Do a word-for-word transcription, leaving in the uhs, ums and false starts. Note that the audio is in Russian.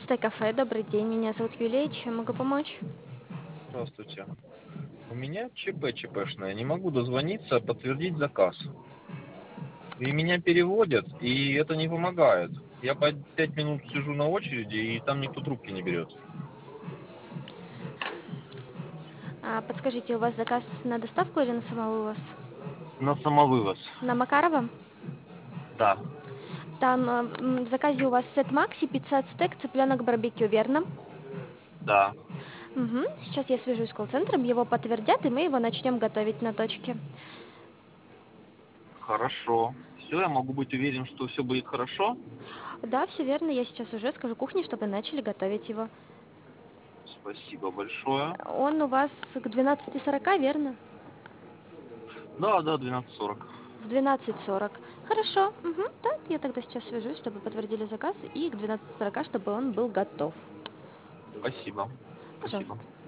Стай кафе, добрый день, меня зовут Юлия, чем могу помочь? Здравствуйте. У меня ЧП ЧПшное. Не могу дозвониться, подтвердить заказ. И меня переводят, и это не помогает. Я по пять минут сижу на очереди, и там никто трубки не берет. А, подскажите, у вас заказ на доставку или на самовывоз? На самовывоз. На Макарова? Да, Там э, м, в заказе у вас сет Макси, пицца ацтек, цыпленок барбекю, верно? да. Угу. Сейчас я свяжусь с колл-центром, его подтвердят, и мы его начнем готовить на точке. Хорошо. Все, я могу быть уверен, что все будет хорошо? Да, все верно, я сейчас уже скажу кухне, чтобы начали готовить его. Спасибо большое. Он у вас к двенадцати сорока, верно? Да, да, двенадцать сорок. В двенадцать сорок. Хорошо, угу. Да, я тогда сейчас свяжусь, чтобы подтвердили заказ, и к двенадцати сорока, чтобы он был готов. Спасибо. Спасибо. Пожалуйста.